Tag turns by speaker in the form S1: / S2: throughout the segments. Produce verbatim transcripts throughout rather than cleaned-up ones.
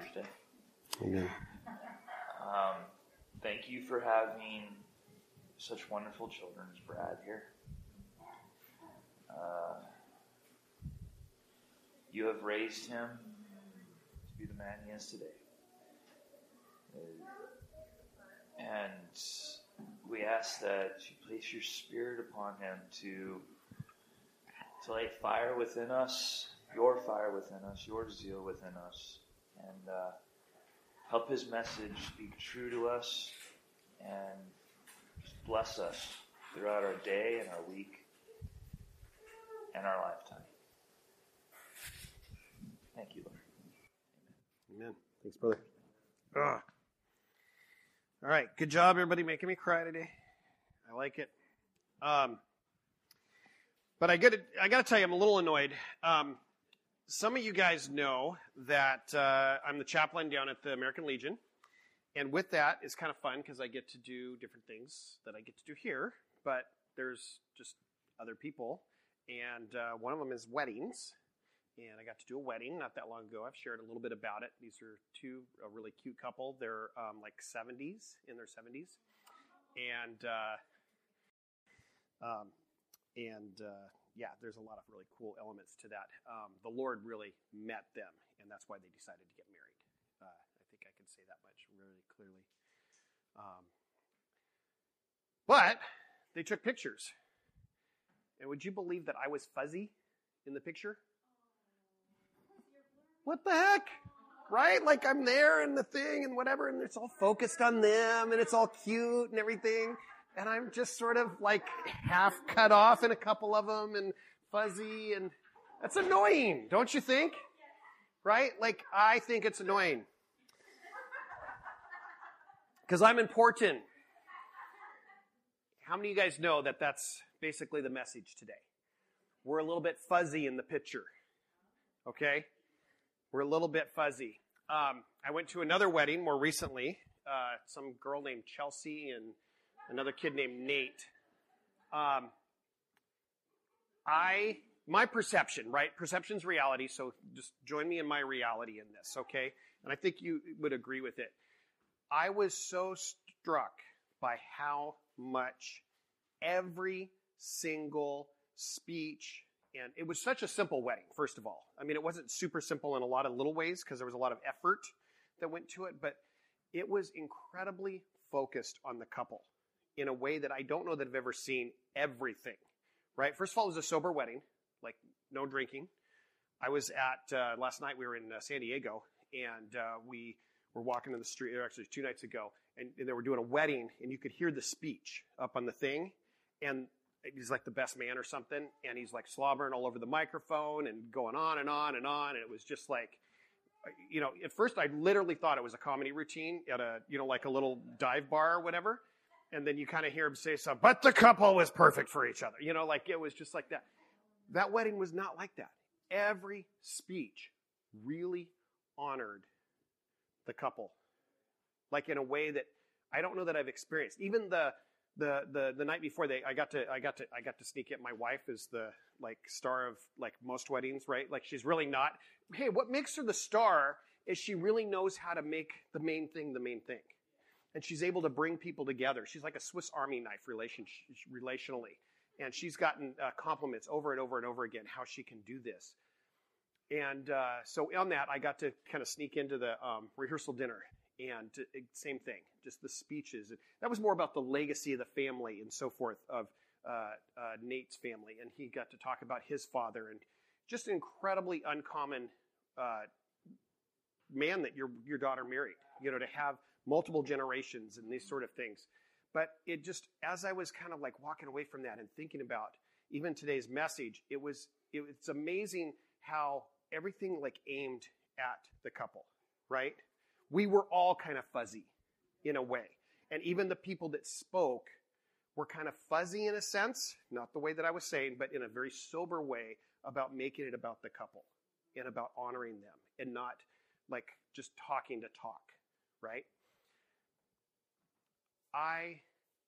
S1: Father's Day.
S2: Amen.
S1: Um, thank you for having such wonderful children as Brad here. Uh, you have raised him to be the man he is today. And we ask that you place your spirit upon him to, to light fire within us, your fire within us, your zeal within us, and uh, help his message speak true to us and just bless us throughout our day and our week and our lifetime. Thank you, Lord.
S2: Amen. Amen. Thanks, brother. Ugh. All right. Good job, everybody, making me cry today. I like it. Um, but I get I got to tell you, I'm a little annoyed. Um, some of you guys know that uh, I'm the chaplain down at the American Legion. And with that, it's kind of fun because I get to do different things that I get to do here. But there's just other people. And uh, one of them is weddings. And I got to do a wedding not that long ago. I've shared a little bit about it. These are two, a really cute couple. They're um, like seventies, in their seventies. And, uh, um, and uh, yeah, there's a lot of really cool elements to that. Um, the Lord really met them, and that's why they decided to get married. Uh, I think I can say that much really clearly. Um, but they took pictures. And would you believe that I was fuzzy in the picture? What the heck? Right? Like I'm there in the thing and whatever, and it's all focused on them, and it's all cute and everything. And I'm just sort of like half cut off in a couple of them and fuzzy, and that's annoying, don't you think? Right? Like, I think it's annoying. Because I'm important. How many of you guys know that that's basically the message today? We're a little bit fuzzy in the picture. Okay? We're a little bit fuzzy. Um, I went to another wedding more recently. Uh, some girl named Chelsea and another kid named Nate. Um, I, my perception, right? Perception's reality, so just join me in my reality in this, okay? And I think you would agree with it. I was so struck by how much every single speech, and it was such a simple wedding, first of all. I mean, it wasn't super simple in a lot of little ways because there was a lot of effort that went to it, but it was incredibly focused on the couple in a way that I don't know that I've ever seen everything, right? First of all, it was a sober wedding, like no drinking. I was at, uh, last night we were in uh, San Diego, and uh, we were walking in the street, or actually two nights ago, and, and they were doing a wedding, and you could hear the speech up on the thing, and he's like the best man or something, and he's like slobbering all over the microphone and going on and on and on, and it was just like, you know, at first I literally thought it was a comedy routine at a, you know, like a little dive bar or whatever, and then you kind of hear him say something, but the couple was perfect for each other, you know, like it was just like that. That wedding was not like that. Every speech really honored the couple, like in a way that I don't know that I've experienced. Even the The, the the night before, they I got to I got to I got to sneak in. My wife is the like star of like most weddings, right? Like she's really not. Hey, what makes her the star is she really knows how to make the main thing the main thing, and she's able to bring people together. She's like a Swiss Army knife relation relationally, and she's gotten uh, compliments over and over and over again how she can do this. And uh, so on that, I got to kind of sneak into the um, rehearsal dinner. And uh, same thing, just the speeches. That was more about the legacy of the family and so forth of uh, uh, Nate's family. And he got to talk about his father and just an incredibly uncommon uh, man that your your daughter married, you know, to have multiple generations and these sort of things. But it just, as I was kind of like walking away from that and thinking about even today's message, it was it, it's amazing how everything like aimed at the couple, right? We were all kind of fuzzy in a way. And even the people that spoke were kind of fuzzy in a sense, not the way that I was saying, but in a very sober way about making it about the couple and about honoring them and not like just talking to talk, right? I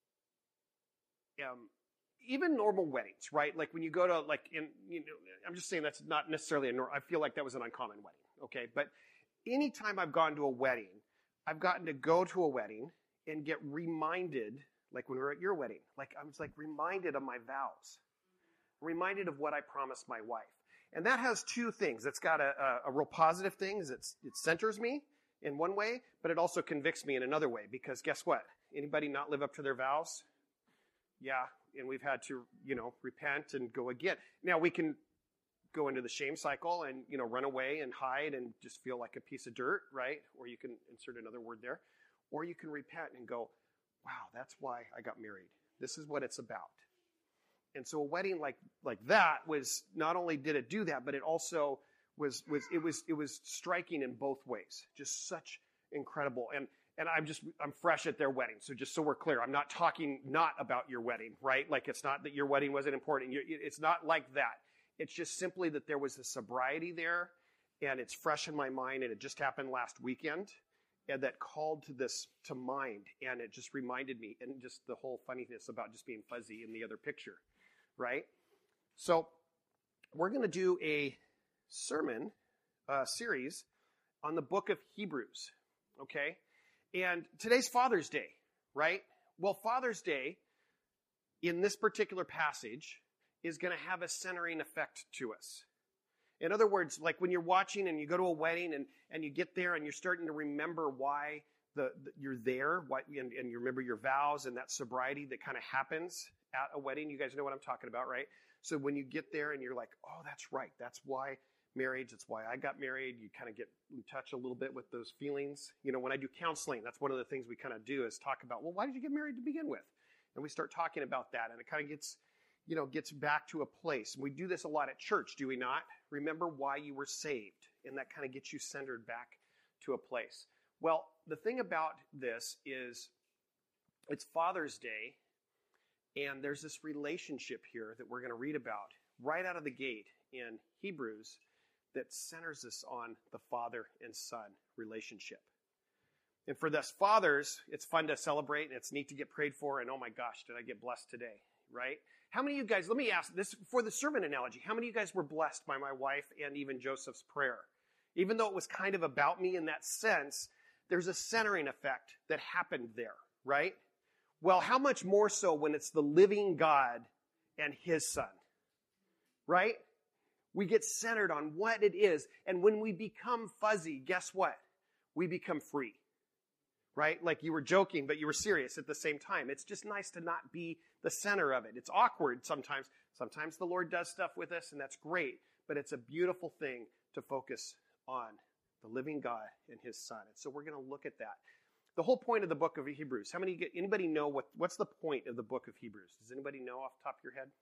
S2: am, even normal weddings, right? Like when you go to like, in, you know, I'm just saying that's not necessarily a normal, I feel like that was an uncommon wedding, okay? But anytime I've gone to a wedding, I've gotten to go to a wedding and get reminded, like when we were at your wedding, like I was like reminded of my vows, reminded of what I promised my wife. And that has two things. It's got a, a, a real positive thing, is it's, it centers me in one way, but it also convicts me in another way, because guess what? Anybody not live up to their vows? Yeah, and we've had to, you know, repent and go again. Now we can go into the shame cycle and, you know, run away and hide and just feel like a piece of dirt, right? Or you can insert another word there. Or you can repent and go, wow, that's why I got married. This is what it's about. And so a wedding like like that was, not only did it do that, but it also was was it was it was striking in both ways. Just such incredible. And and I'm just I'm fresh at their wedding. So just so we're clear, I'm not talking not about your wedding, right? Like it's not that your wedding wasn't important. It's not like that. It's just simply that there was a sobriety there, and it's fresh in my mind, and it just happened last weekend, and that called to this to mind, and it just reminded me, and just the whole funniness about just being fuzzy in the other picture, right? So we're going to do a sermon uh, series on the book of Hebrews, okay? And today's Father's Day, right? Well, Father's Day, in this particular passage, is going to have a centering effect to us. In other words, like when you're watching and you go to a wedding and, and you get there and you're starting to remember why the, the you're there, why, and, and you remember your vows and that sobriety that kind of happens at a wedding. You guys know what I'm talking about, right? So when you get there and you're like, oh, that's right. That's why marriage. That's why I got married. You kind of get in touch a little bit with those feelings. You know, when I do counseling, that's one of the things we kind of do is talk about, well, why did you get married to begin with? And we start talking about that, and it kind of gets... you know, gets back to a place. We do this a lot at church, do we not? Remember why you were saved, and that kind of gets you centered back to a place. Well, the thing about this is it's Father's Day, and there's this relationship here that we're going to read about right out of the gate in Hebrews that centers us on the father and son relationship. And for us fathers, it's fun to celebrate, and it's neat to get prayed for, and oh my gosh, did I get blessed today, right? How many of you guys, let me ask this for the sermon analogy, how many of you guys were blessed by my wife and even Joseph's prayer? Even though it was kind of about me in that sense, there's a centering effect that happened there, right? Well, how much more so when it's the living God and his son, right? We get centered on what it is. And when we become fuzzy, guess what? We become free, right? Like you were joking, but you were serious at the same time. It's just nice to not be the center of it. It's awkward sometimes. Sometimes the Lord does stuff with us, and that's great. But it's a beautiful thing to focus on the living God and his son. And so we're going to look at that. The whole point of the book of Hebrews. How many, anybody know what, what's the point of the book of Hebrews? Does anybody know off the top of your head?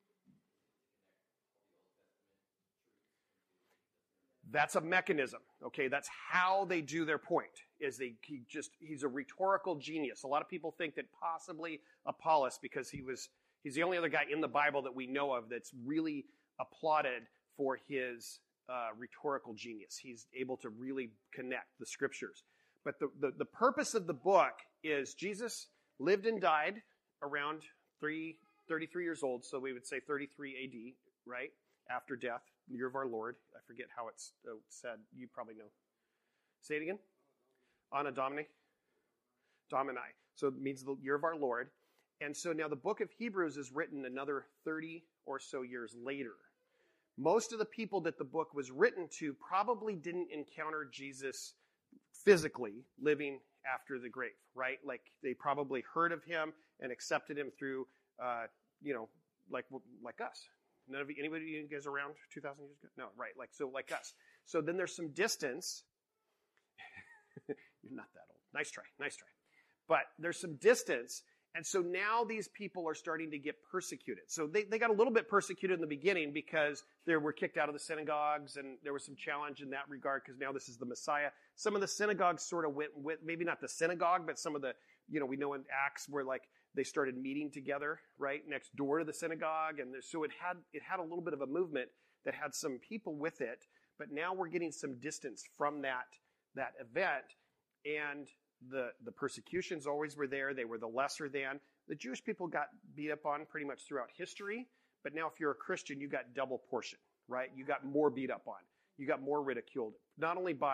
S2: That's a mechanism, okay? That's how they do their point, is they he just, he's a rhetorical genius. A lot of people think that possibly Apollos, because he was, he's the only other guy in the Bible that we know of that's really applauded for his uh, rhetorical genius. He's able to really connect the scriptures. But the, the, the purpose of the book is Jesus lived and died around three, thirty-three years old, so we would say thirty-three A D, right? After death, year of our Lord. I forget how it's uh, said. You probably know. Say it again. Anno Domini. Domini. So it means the year of our Lord. And so now the book of Hebrews is written another thirty or so years later. Most of the people that the book was written to probably didn't encounter Jesus physically living after the grave, right? Like they probably heard of him and accepted him through, uh, you know, like like us. None of you, anybody, you guys around two thousand years ago? No, right, like, so like us. So then there's some distance. You're not that old. Nice try, nice try. But there's some distance, and so now these people are starting to get persecuted. So they, they got a little bit persecuted in the beginning because they were kicked out of the synagogues, and there was some challenge in that regard because now this is the Messiah. Some of the synagogues sort of went with, maybe not the synagogue, but some of the, you know, we know in Acts where like they started meeting together, right, next door to the synagogue. And so it had it had a little bit of a movement that had some people with it. But now we're getting some distance from that, that event. And the, the persecutions always were there. They were the lesser than. The Jewish people got beat up on pretty much throughout history. But now if you're a Christian, you got double portion, right? You got more beat up on. You got more ridiculed. Not only by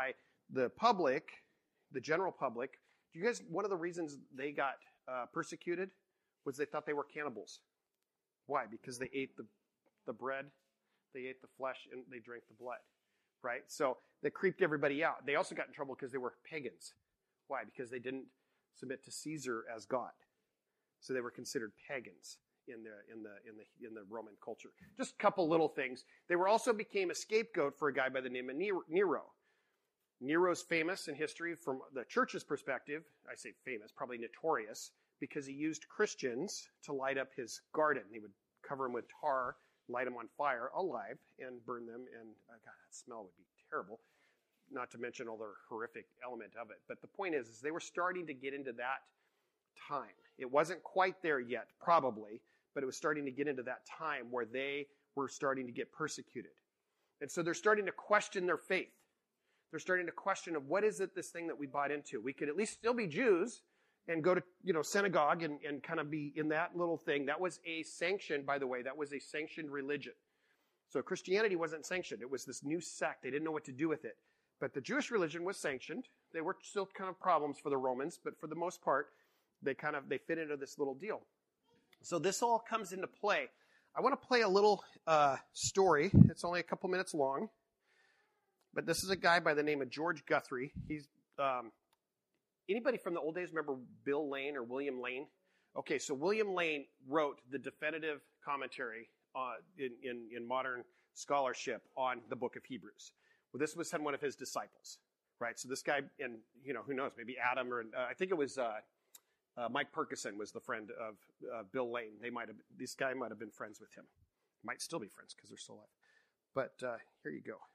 S2: the public, the general public, do you guys, one of the reasons they got uh, persecuted was they thought they were cannibals. Why? Because they ate the, the bread, they ate the flesh, and they drank the blood, right? So they creeped everybody out. They also got in trouble because they were pagans. Why? Because they didn't submit to Caesar as God. So they were considered pagans in the in the in the in the Roman culture. Just a couple little things. They were also became a scapegoat for a guy by the name of Nero. Nero's famous in history from the church's perspective. I say famous, probably notorious, because he used Christians to light up his garden. He would cover them with tar, light them on fire alive, and burn them. And oh God, that smell would be terrible. Not to mention all the horrific element of it. But the point is, is they were starting to get into that time. It wasn't quite there yet, probably, but it was starting to get into that time where they were starting to get persecuted. And so they're starting to question their faith. They're starting to question of what is it, this thing that we bought into? We could at least still be Jews and go to, you know, synagogue and, and kind of be in that little thing. That was a sanctioned, by the way, that was a sanctioned religion. So Christianity wasn't sanctioned. It was this new sect. They didn't know what to do with it. But the Jewish religion was sanctioned. They were still kind of problems for the Romans, but for the most part, they kind of, they fit into this little deal. So this all comes into play. I want to play a little uh, story. It's only a couple minutes long. But this is a guy by the name of George Guthrie. He's, um, anybody from the old days remember Bill Lane or William Lane? Okay, so William Lane wrote the definitive commentary uh, in, in, in modern scholarship on the book of Hebrews. Well, this was one of his disciples, right? So this guy, and you know, who knows, maybe Adam or, uh, I think it was uh, uh, Mike Perkison was the friend of uh, Bill Lane. They might have, this guy might have been friends with him. Might still be friends because they're still alive. But uh, here you go.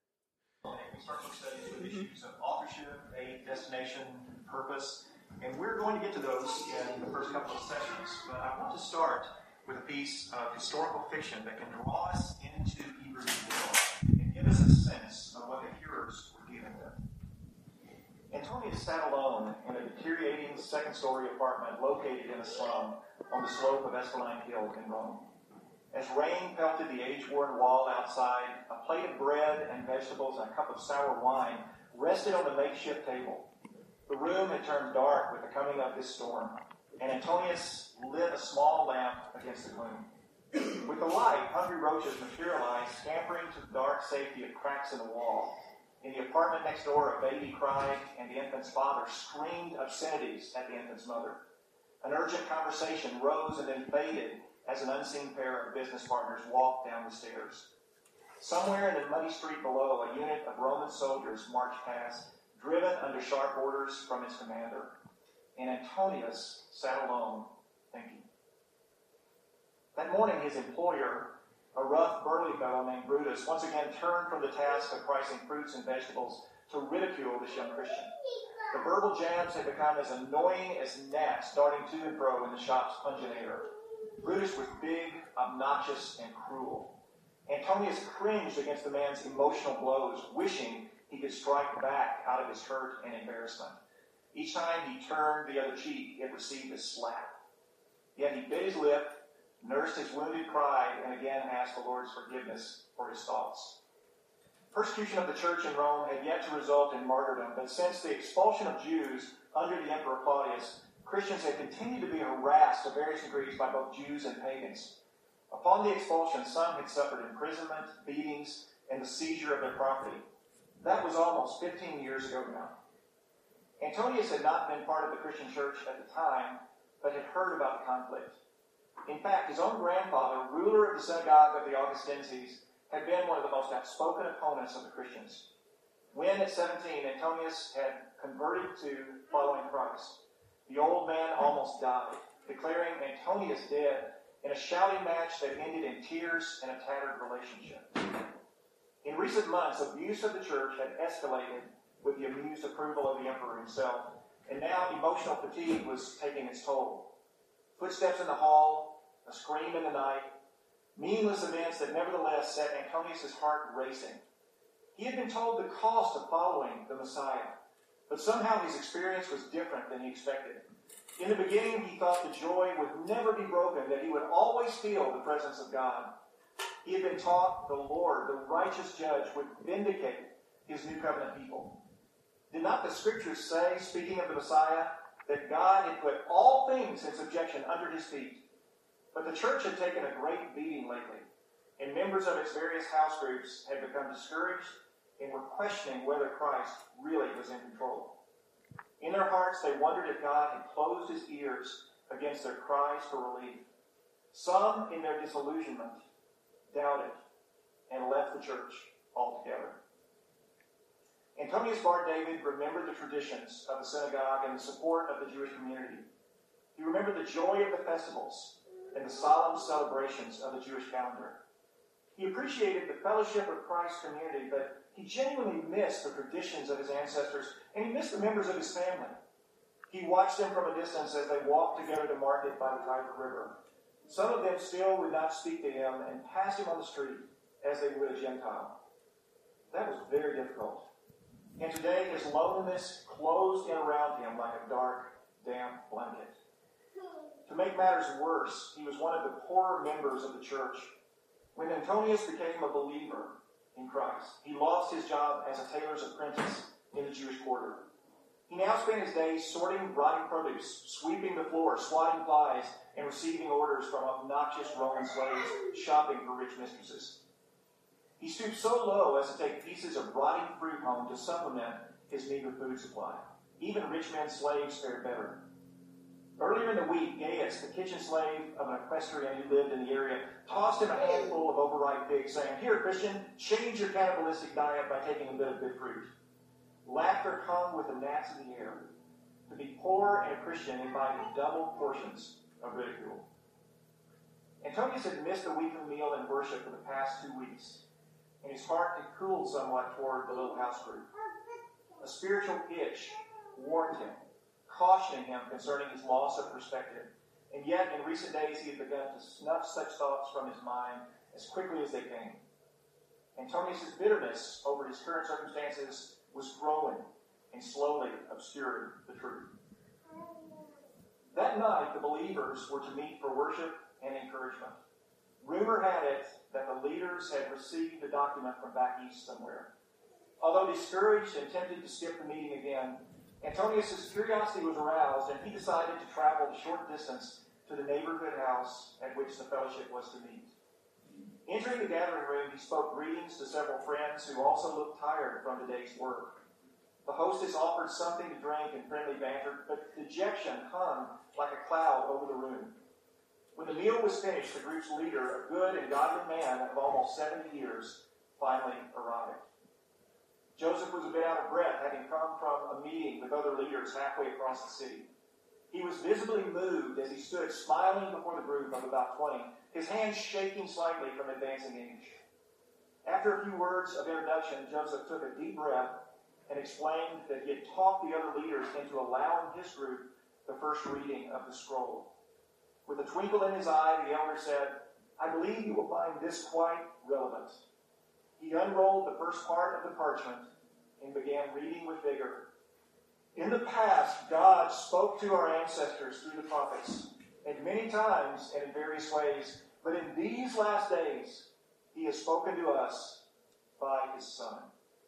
S3: We start with studies with issues of authorship, aid, destination, purpose, and we're going to get to those in the first couple of sessions. But I want to start with a piece of historical fiction that can draw us into Hebrews world and give us a sense of what the hearers were dealing with. Antonius sat alone in a deteriorating second-story apartment located in a slum on the slope of Esquiline Hill in Rome. As rain pelted the age-worn wall outside, a plate of bread and vegetables and a cup of sour wine rested on the makeshift table. The room had turned dark with the coming of this storm, and Antonius lit a small lamp against the gloom. With the light, hungry roaches materialized, scampering to the dark safety of cracks in the wall. In the apartment next door, a baby cried, and the infant's father screamed obscenities at the infant's mother. An urgent conversation rose and then faded as an unseen pair of business partners walked down the stairs. Somewhere in the muddy street below, a unit of Roman soldiers marched past, driven under sharp orders from its commander. And Antonius sat alone, thinking. That morning, his employer, a rough, burly fellow named Brutus, once again turned from the task of pricing fruits and vegetables to ridicule this young Christian. The verbal jabs had become as annoying as gnats darting to and fro in the shop's pungent air. Brutus was big, obnoxious, and cruel. Antonius cringed against the man's emotional blows, wishing he could strike back out of his hurt and embarrassment. Each time he turned the other cheek, it received a slap. Yet he bit his lip, nursed his wounded pride, and again asked the Lord's forgiveness for his thoughts. Persecution of the church in Rome had yet to result in martyrdom, but since the expulsion of Jews under the Emperor Claudius, Christians had continued to be harassed to various degrees by both Jews and pagans. Upon the expulsion, some had suffered imprisonment, beatings, and the seizure of their property. That was almost fifteen years ago now. Antonius had not been part of the Christian church at the time, but had heard about the conflict. In fact, his own grandfather, ruler of the synagogue of the Augustinses, had been one of the most outspoken opponents of the Christians. When, at seventeen, Antonius had converted to following Christ, the old man almost died, declaring Antonius dead in a shouting match that ended in tears and a tattered relationship. In recent months, abuse of the church had escalated with the amused approval of the emperor himself, and now emotional fatigue was taking its toll. Footsteps in the hall, a scream in the night, meaningless events that nevertheless set Antonius' heart racing. He had been told the cost of following the Messiah, but somehow his experience was different than he expected. In the beginning, he thought the joy would never be broken, that he would always feel the presence of God. He had been taught the Lord, the righteous judge, would vindicate his new covenant people. Did not the Scriptures say, speaking of the Messiah, that God had put all things in subjection under his feet? But the church had taken a great beating lately, and members of its various house groups had become discouraged and were questioning whether Christ really was in control. In their hearts, they wondered if God had closed his ears against their cries for relief. Some, in their disillusionment, doubted and left the church altogether. Antonius Bar David remembered the traditions of the synagogue and the support of the Jewish community. He remembered the joy of the festivals and the solemn celebrations of the Jewish calendar. He appreciated the fellowship of Christ's community, but he genuinely missed the traditions of his ancestors, and he missed the members of his family. He watched them from a distance as they walked together to market by the Tiber River. Some of them still would not speak to him and passed him on the street as they would a Gentile. That was very difficult. And today his loneliness closed in around him like a dark, damp blanket. To make matters worse, he was one of the poorer members of the church. When Antonius became a believer in Christ, he lost his job as a tailor's apprentice in the Jewish quarter. He now spent his days sorting rotting produce, sweeping the floor, swatting flies, and receiving orders from obnoxious Roman slaves shopping for rich mistresses. He stooped so low as to take pieces of rotting fruit home to supplement his meager food supply. Even rich men's slaves fared better. Earlier in the week, Gaius, the kitchen slave of an equestrian who lived in the area, tossed him a handful of overripe figs, saying, "Here, Christian, change your cannibalistic diet by taking a bit of good fruit." Laughter hung with the gnats in the air. To be poor and a Christian invited double portions of ridicule. Antonius had missed a weekly meal and worship for the past two weeks, and his heart had cooled somewhat toward the little house group. A spiritual itch warned him, cautioning him concerning his loss of perspective, and yet in recent days he had begun to snuff such thoughts from his mind as quickly as they came. Antonius' bitterness over his current circumstances was growing and slowly obscured the truth. That night, the believers were to meet for worship and encouragement. Rumor had it that the leaders had received a document from back east somewhere. Although discouraged and tempted to skip the meeting again, Antonius' curiosity was aroused, and he decided to travel a short distance to the neighborhood house at which the fellowship was to meet. Entering the gathering room, he spoke greetings to several friends who also looked tired from the day's work. The hostess offered something to drink and friendly banter, but dejection hung like a cloud over the room. When the meal was finished, the group's leader, a good and godly man of almost seventy years, finally arrived. Joseph was a bit out of breath, having come from a meeting with other leaders halfway across the city. He was visibly moved as he stood smiling before the group of about twenty, his hands shaking slightly from advancing age. After a few words of introduction, Joseph took a deep breath and explained that he had talked the other leaders into allowing his group the first reading of the scroll. With a twinkle in his eye, the elder said, "I believe you will find this quite relevant." He unrolled the first part of the parchment and began reading with vigor. "In the past, God spoke to our ancestors through the prophets, and many times and in various ways, but in these last days, he has spoken to us by his Son."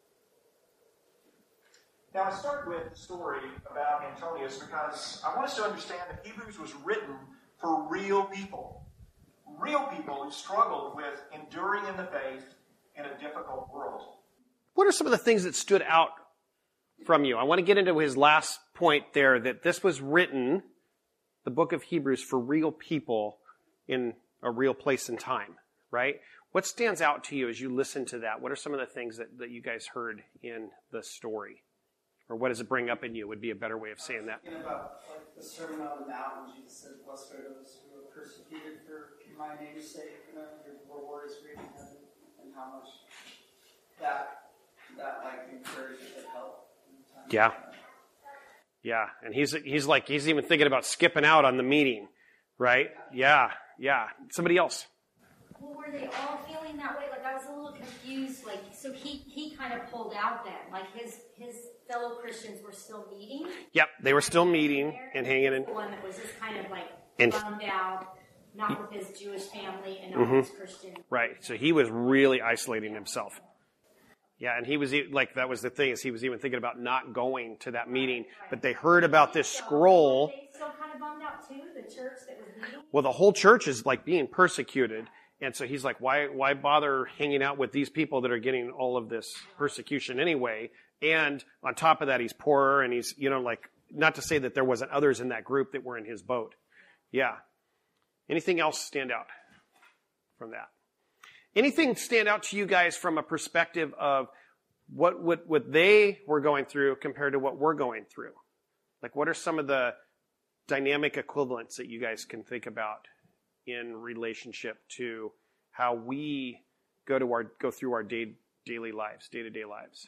S3: Now, I start with the story about Antonius because I want us to understand that Hebrews was written for real people. Real people who struggled with enduring in the faith in a difficult world.
S2: What are some of the things that stood out from you? I want to get into his last point there, that this was written, the book of Hebrews, for real people in a real place and time, right? What stands out to you as you listen to that? What are some of the things that, that you guys heard in the story? Or what does it bring up in you would be a better way of saying that.
S4: Thinking about like the Sermon on the Mount, when Jesus said, "Blessed are those who are persecuted for my name's sake, you know, your reward is great in heaven," and how much that that like encourages and help.
S2: Yeah. Yeah. And he's he's like he's even thinking about skipping out on the meeting, right? Yeah, yeah. Somebody else.
S5: Well, were they all feeling that way? Like, I was a little confused. Like, so he, he kind of pulled out then. Like, his his fellow Christians were still meeting?
S2: Yep, they were still meeting and hanging in.
S5: The one that was just kind of like
S2: And-
S5: bummed out, not with his Jewish family and not
S2: Mhm.
S5: with his Christian.
S2: Right. So he was really isolating himself. Yeah, and he was e- like, that was the thing, is he was even thinking about not going to that meeting, but they heard about this scroll.
S5: They still kind of bummed out too, the church that was meeting.
S2: Well, the whole church is like being persecuted. And so he's like, why, why bother hanging out with these people that are getting all of this persecution anyway? And on top of that, he's poorer, and he's, you know, like, not to say that there wasn't others in that group that were in his boat. Yeah. Anything else stand out from that? Anything stand out to you guys from a perspective of what, what, what they were going through compared to what we're going through? Like, what are some of the dynamic equivalents that you guys can think about in relationship to how we go to our go through our day, daily lives, day-to-day lives?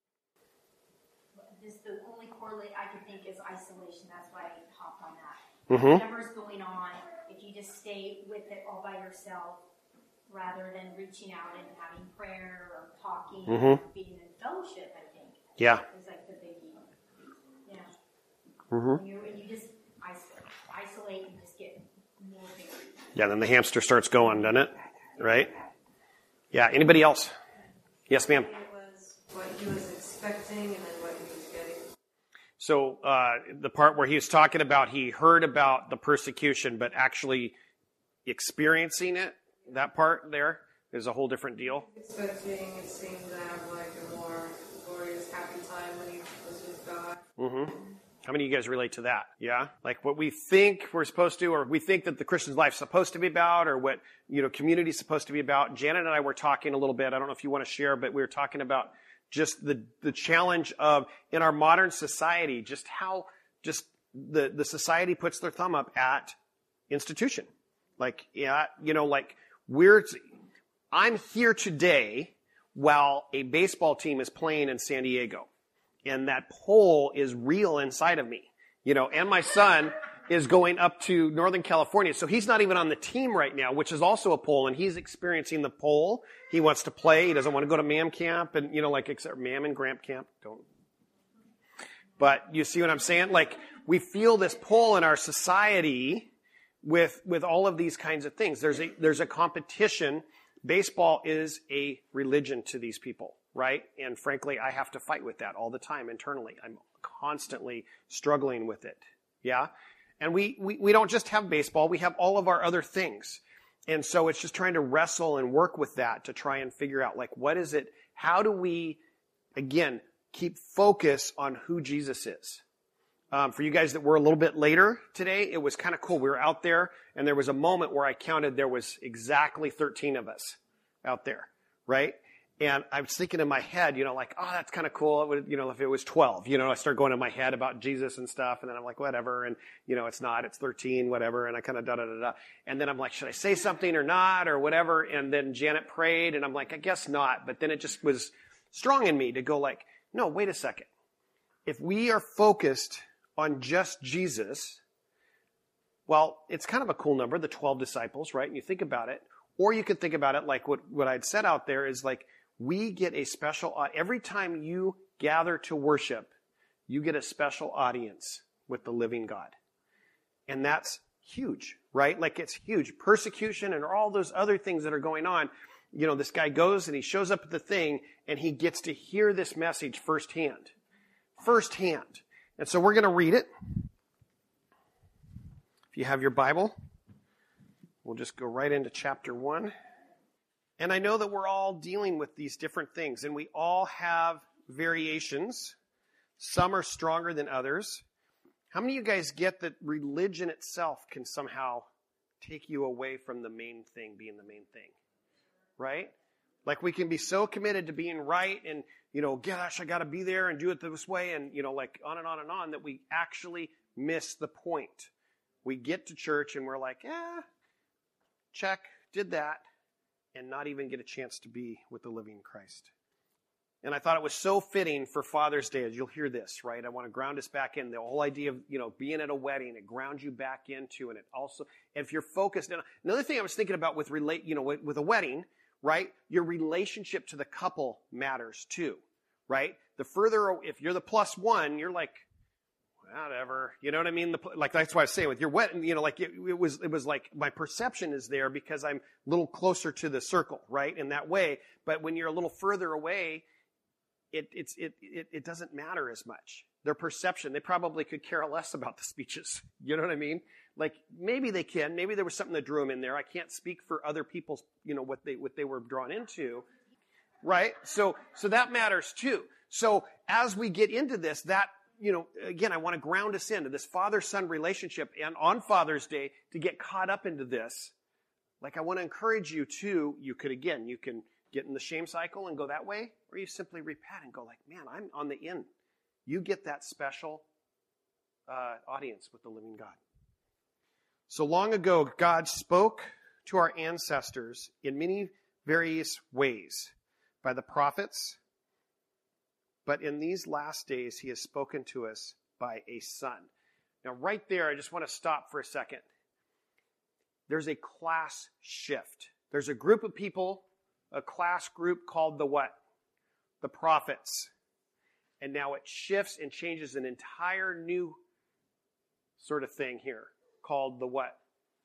S5: This, the only correlate I could think is isolation. That's why I hopped on that.
S2: Mm-hmm.
S5: Whatever's going on, if you just stay with it all by yourself, rather than reaching out and having prayer or talking,
S2: Mm-hmm.
S5: or being in fellowship, I think.
S2: Yeah.
S5: Is like the biggie. Yeah.
S2: Mm-hmm.
S5: When you you just isolate, isolate and just get more bigger.
S2: Yeah, then the hamster starts going, doesn't it? Right? Yeah, anybody else? Yes, ma'am.
S6: It was what he was expecting and then what he was getting.
S2: So uh, the part where he was talking about he heard about the persecution, but actually experiencing it, that part there is a whole different deal.
S6: Expecting it seemed to have like a more glorious, happy time when he was with God.
S2: Mm-hmm. How many of you guys relate to that? Yeah? Like what we think we're supposed to, or we think that the Christian's life's supposed to be about, or what, you know, community's supposed to be about. Janet and I were talking a little bit. I don't know if you want to share, but we were talking about just the, the challenge of, in our modern society, just how just the, the society puts their thumb up at institution. Like, yeah, you know, like we're, I'm here today while a baseball team is playing in San Diego. And that pole is real inside of me, you know, and my son is going up to Northern California. So he's not even on the team right now, which is also a pole, and he's experiencing the pole. He wants to play. He doesn't want to go to MAM camp and, you know, like, except MAM and Gramp camp. Don't. But you see what I'm saying? Like, we feel this pull in our society with, with all of these kinds of things. There's a, there's a competition. Baseball is a religion to these people. Right? And frankly, I have to fight with that all the time internally. I'm constantly struggling with it. Yeah? And we, we, we don't just have baseball, we have all of our other things. And so it's just trying to wrestle and work with that to try and figure out, like, what is it? How do we, again, keep focus on who Jesus is? Um, for you guys that were a little bit later today, it was kind of cool. We were out there, and there was a moment where I counted there was exactly thirteen of us out there, right? And I was thinking in my head, you know, like, oh, that's kind of cool. It would, you know, if it was twelve, you know, I start going in my head about Jesus and stuff. And then I'm like, whatever. And, you know, it's not, it's thirteen, whatever. And I kind of da, da, da, da. And then I'm like, should I say something or not or whatever? And then Janet prayed and I'm like, I guess not. But then it just was strong in me to go like, no, wait a second. If we are focused on just Jesus, well, it's kind of a cool number, the twelve disciples, right? And you think about it. Or you could think about it like what, what I'd said out there is like, we get a special, every time you gather to worship, you get a special audience with the living God. And that's huge, right? Like it's huge. Persecution and all those other things that are going on. You know, this guy goes and he shows up at the thing and he gets to hear this message firsthand. Firsthand. And so we're going to read it. If you have your Bible, we'll just go right into chapter one. And I know that we're all dealing with these different things, and we all have variations. Some are stronger than others. How many of you guys get that religion itself can somehow take you away from the main thing being the main thing? Right? Like we can be so committed to being right and, you know, gosh, I got to be there and do it this way and, you know, like on and on and on that we actually miss the point. We get to church and we're like, yeah, check, did that. And not even get a chance to be with the living Christ. And I thought it was so fitting for Father's Day, as you'll hear this, right? I want to ground us back in. The whole idea of, you know, being at a wedding, it grounds you back into, and it also, if you're focused, and another thing I was thinking about with relate, you know, with, with a wedding, right? Your relationship to the couple matters too, right? The further, if you're the plus one, you're like, whatever, you know what I mean? The, like, that's why I was saying with your wedding, you know, like it, it was, it was like my perception is there because I'm a little closer to the circle, right? In that way. But when you're a little further away, it, it's, it, it, it doesn't matter as much. Their perception, they probably could care less about the speeches. You know what I mean? Like, maybe they can. Maybe there was something that drew them in there. I can't speak for other people's, you know, what they, what they were drawn into. Right? So, so that matters too. So as we get into this, that, you know, again, I want to ground us into this father-son relationship, and on Father's Day to get caught up into this. Like, I want to encourage you to, you could, again, you can get in the shame cycle and go that way, or you simply repent and go like, man, I'm on the in. You get that special uh, audience with the living God. So long ago, God spoke to our ancestors in many various ways by the prophets, but in these last days, he has spoken to us by a son. Now, right there, I just want to stop for a second. There's a class shift. There's a group of people, a class group called the what? The prophets. And now it shifts and changes an entire new sort of thing here called the what?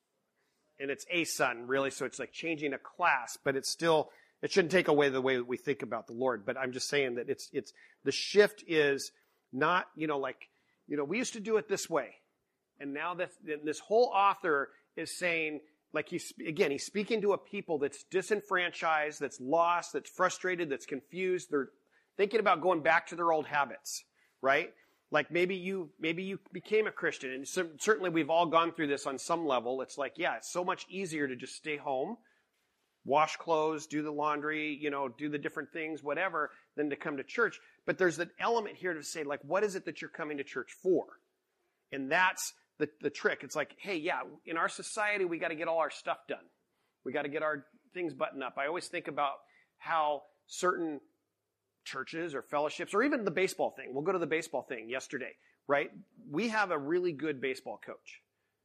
S2: And it's a son, really, so it's like changing a class, but it's still, it shouldn't take away the way that we think about the Lord. But I'm just saying that it's, it's, the shift is not, you know, like, you know, we used to do it this way. And now that this whole author is saying, like he's, again, he's speaking to a people that's disenfranchised, that's lost, that's frustrated, that's confused. They're thinking about going back to their old habits, right? Like maybe you, maybe you became a Christian, and so, certainly we've all gone through this on some level. It's like, yeah, it's so much easier to just stay home, wash clothes, do the laundry, you know, do the different things, whatever, than to come to church. But there's an element here to say, like, what is it that you're coming to church for? And that's the, the trick. It's like, hey, yeah, in our society, we got to get all our stuff done. We got to get our things buttoned up. I always think about how certain churches or fellowships, or even the baseball thing. We'll go to the baseball thing yesterday, right? We have a really good baseball coach.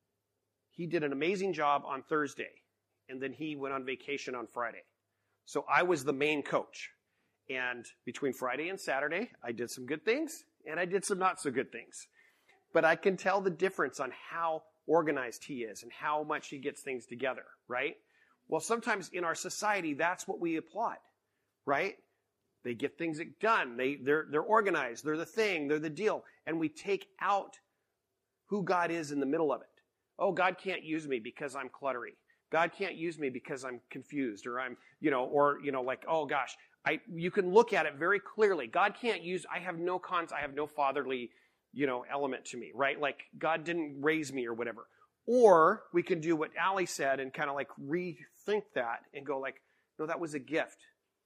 S2: He did an amazing job on Thursday, and then he went on vacation on Friday. So I was the main coach. And between Friday and Saturday, I did some good things, and I did some not so good things. But I can tell the difference on how organized he is and how much he gets things together, right? Well, sometimes in our society, that's what we applaud, right? They get things done. They, they're, they're organized. They're the thing. They're the deal. And we take out who God is in the middle of it. Oh, God can't use me because I'm cluttery. God can't use me because I'm confused, or I'm, you know, or, you know, like, oh gosh, I, you can look at it very clearly. God can't use, I have no cons, I have no fatherly, you know, element to me, right? Like God didn't raise me or whatever. Or we can do what Allie said and kind of like rethink that and go like, no, that was a gift.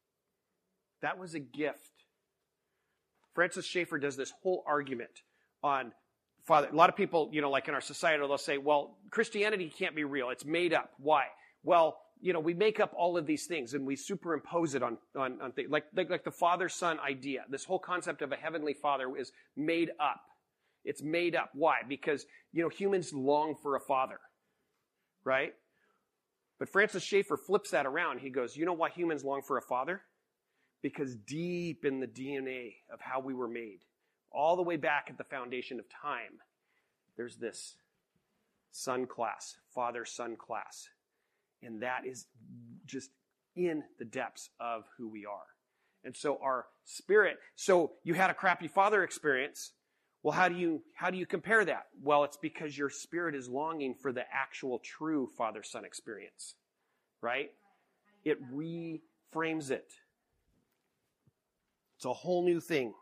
S2: That was a gift. Francis Schaeffer does this whole argument on Father. A lot of people, you know, like in our society, they'll say, well, Christianity can't be real. It's made up. Why? Well, you know, we make up all of these things and we superimpose it on, on, on things. Like, like, like the father-son idea. This whole concept of a heavenly father is made up. It's made up. Why? Because, you know, humans long for a father. Right? But Francis Schaeffer flips that around. He goes, you know why humans long for a father? Because deep in the D N A of how we were made, all the way back at the foundation of time, there's this son class, father-son class. And that is just in the depths of who we are. And so our spirit, so you had a crappy father experience. Well, how do you, how do you compare that? Well, it's because your spirit is longing for the actual true father-son experience, right? It reframes it. It's a whole new thing.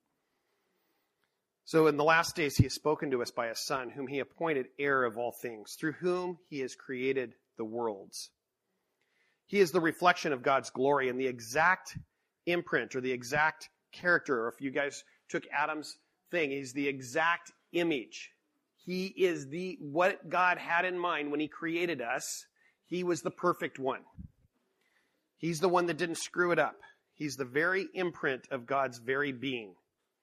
S2: So in the last days, he has spoken to us by a son, whom he appointed heir of all things, through whom he has created the worlds. He is the reflection of God's glory and the exact imprint or the exact character. Or if you guys took Adam's thing, he's the exact image. He is the what God had in mind when he created us. He was the perfect one. He's the one that didn't screw it up. He's the very imprint of God's very being.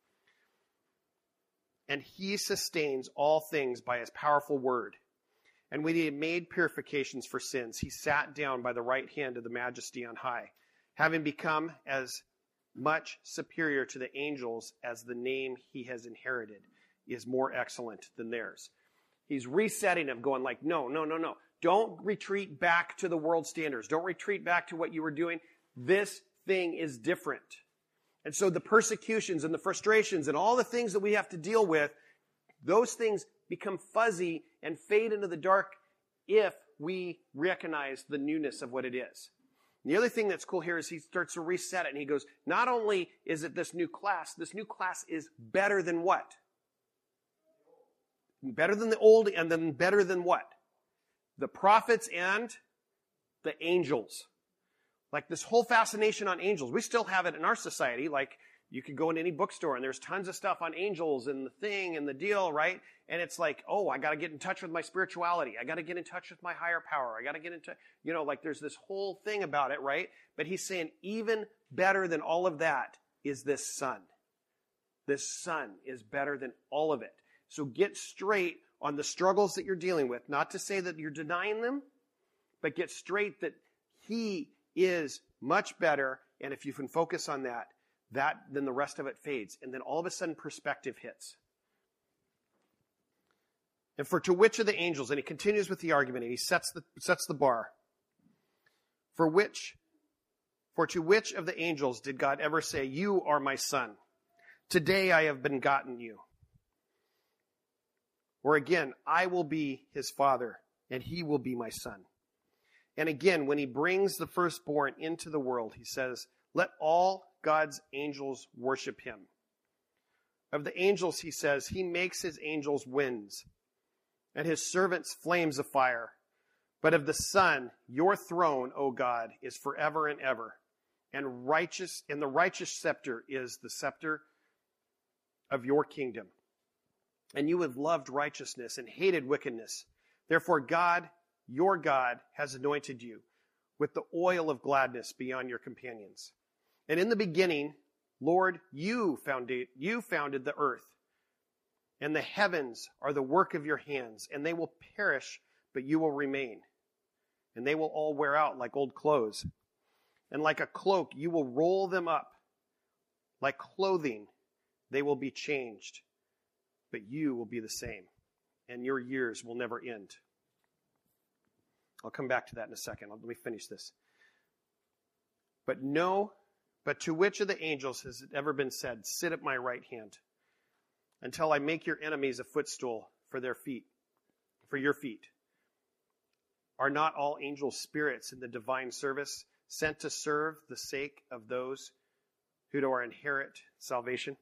S2: And he sustains all things by his powerful word. And when he had made purifications for sins, he sat down by the right hand of the majesty on high, having become as much superior to the angels as the name he has inherited is more excellent than theirs. He's resetting them, going like, no, no, no, no. Don't retreat back to the world standards. Don't retreat back to what you were doing. This thing is different. And so the persecutions and the frustrations and all the things that we have to deal with, those things become fuzzy and fade into the dark if we recognize the newness of what it is. And the other thing that's cool here is he starts to reset it and he goes, not only is it this new class, this new class is better than what? Better than the old, and then better than what? The prophets and the angels. Like this whole fascination on angels. We still have it in our society. Like you could go in any bookstore and there's tons of stuff on angels and the thing and the deal, right? And it's like, oh, I got to get in touch with my spirituality. I got to get in touch with my higher power. I got to get into, you know, like there's this whole thing about it, right? But he's saying even better than all of that is this son. This son is better than all of it. So get straight on the struggles that you're dealing with. Not to say that you're denying them, but get straight that he is much better. And if you can focus on that, that, then the rest of it fades. And then all of a sudden perspective hits. And for to which of the angels, and he continues with the argument, and he sets the, sets the bar. For which, for to which of the angels did God ever say, you are my son? Today I have begotten you. Or again, I will be his father, and he will be my son. And again, when he brings the firstborn into the world, he says, let all God's angels worship him. Of the angels, he says, he makes his angels winds, and his servants flames of fire. But of the Son, your throne, O God, is forever and ever. And righteous, and the righteous scepter is the scepter of your kingdom. And you have loved righteousness and hated wickedness. Therefore God, your God, has anointed you with the oil of gladness beyond your companions. And in the beginning, Lord, you founded, you founded the earth. And the heavens are the work of your hands, and they will perish, but you will remain. And they will all wear out like old clothes. And like a cloak, you will roll them up. Like clothing, they will be changed. But you will be the same, and your years will never end. I'll come back to that in a second. Let me finish this. But no, but to which of the angels has it ever been said, sit at my right hand, until I make your enemies a footstool for their feet, for your feet? Are not all angels spirits in the divine service, sent to serve the sake of those who are inherit salvation?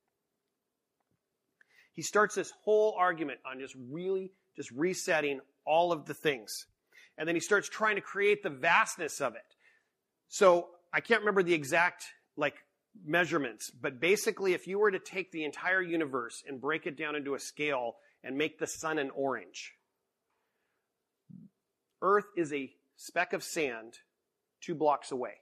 S2: He starts this whole argument on just really just resetting all of the things. And then he starts trying to create the vastness of it. So I can't remember the exact like measurements, but basically if you were to take the entire universe and break it down into a scale and make the sun an orange, Earth is a speck of sand two blocks away.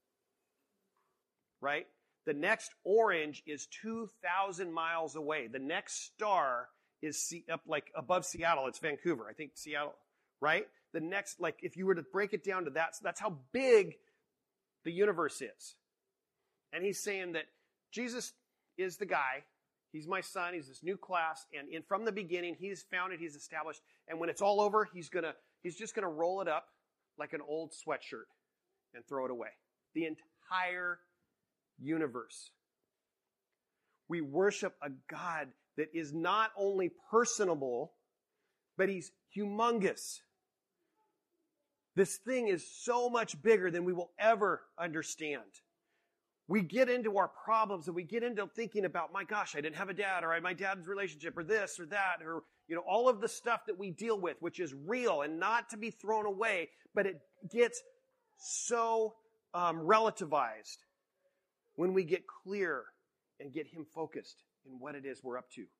S2: Right? The next orange is two thousand miles away. The next star is up like above Seattle. It's Vancouver. I think Seattle, right? The next, like if you were to break it down to that, that's how big the universe is. And he's saying that Jesus is the guy. He's my son. He's this new class. And in, from the beginning, he's founded, he's established. And when it's all over, he's gonna, he's just going to roll it up like an old sweatshirt and throw it away. The entire universe. We worship a God that is not only personable, but he's humongous. This thing is so much bigger than we will ever understand. We get into our problems and we get into thinking about, my gosh, I didn't have a dad, or my dad's relationship, or this or that, or, you know, all of the stuff that we deal with, which is real and not to be thrown away, but it gets so um, relativized when we get clear and get him focused in what it is we're up to.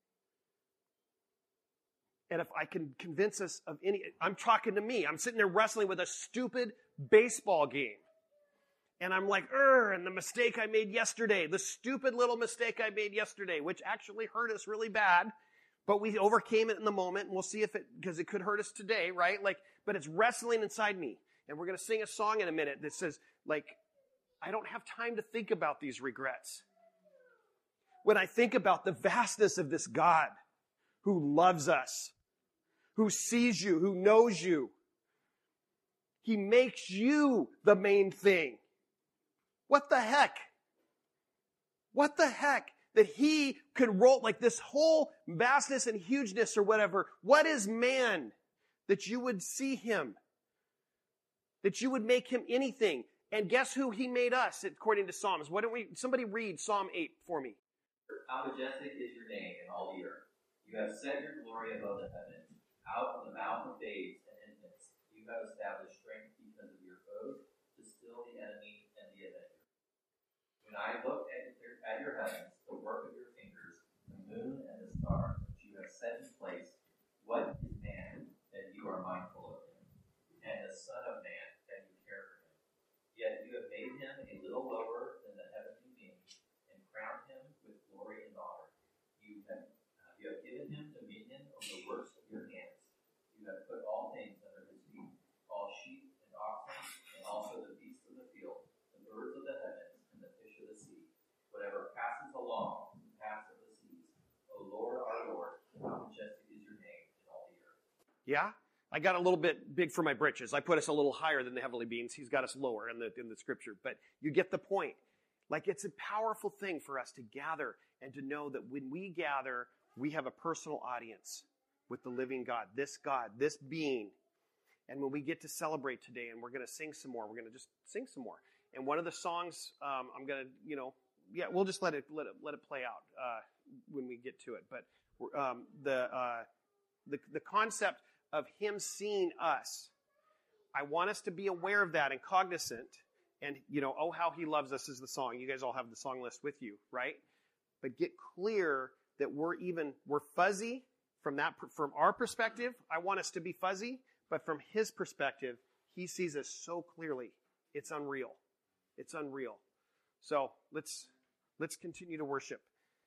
S2: And if I can convince us of any, I'm talking to me. I'm sitting there wrestling with a stupid baseball game. And I'm like, er, and the mistake I made yesterday, the stupid little mistake I made yesterday, which actually hurt us really bad, but we overcame it in the moment, and we'll see if it, because it could hurt us today, right? Like, but it's wrestling inside me. And we're going to sing a song in a minute that says, like, I don't have time to think about these regrets. When I think about the vastness of this God who loves us, who sees you, who knows you, he makes you the main thing. What the heck? What the heck? That he could roll, like this whole vastness and hugeness or whatever. What is man that you would see him? That you would make him anything. And guess who he made us, according to Psalms? Why don't we, somebody read Psalm eight for me.
S7: How majestic is your name in all the earth. You have set your glory above the heavens. Out of the mouth of babes and infants, you have established strength because of your foes, to still the enemy and the avenger. When I look at your, at your heavens, the work of your fingers, the moon and the stars which you have set in place, what is man that you are mindful of him, and the son of man that you care for him? Yet you have made him a little lower than the heavenly beings, and crowned him with glory and honor. You have, uh, you have given him dominion over the works of your hands. You have put all things under his feet, all sheep and oxen, and also the beasts of the field, the birds of the heavens, and the fish of the sea, whatever passes along the paths of the seas. O Lord, our Lord, how majestic is your name in all the earth.
S2: Yeah? I got a little bit big for my britches. I put us a little higher than the heavenly beings. He's got us lower in the, in the scripture. But you get the point. Like, it's a powerful thing for us to gather and to know that when we gather, we have a personal audience with the living God, this God, this being. And when we get to celebrate today, and we're going to sing some more, we're going to just sing some more. And one of the songs, um, I'm going to, you know, yeah, we'll just let it let it let it play out uh, when we get to it. But um, the uh, the the concept of him seeing us, I want us to be aware of that and cognizant. And, you know, oh, how he loves us is the song. You guys all have the song list with you, right? But get clear that we're even, we're fuzzy from that, from our perspective. I want us to be fuzzy, but from his perspective, he sees us so clearly. It's unreal. It's unreal. So let's, let's continue to worship.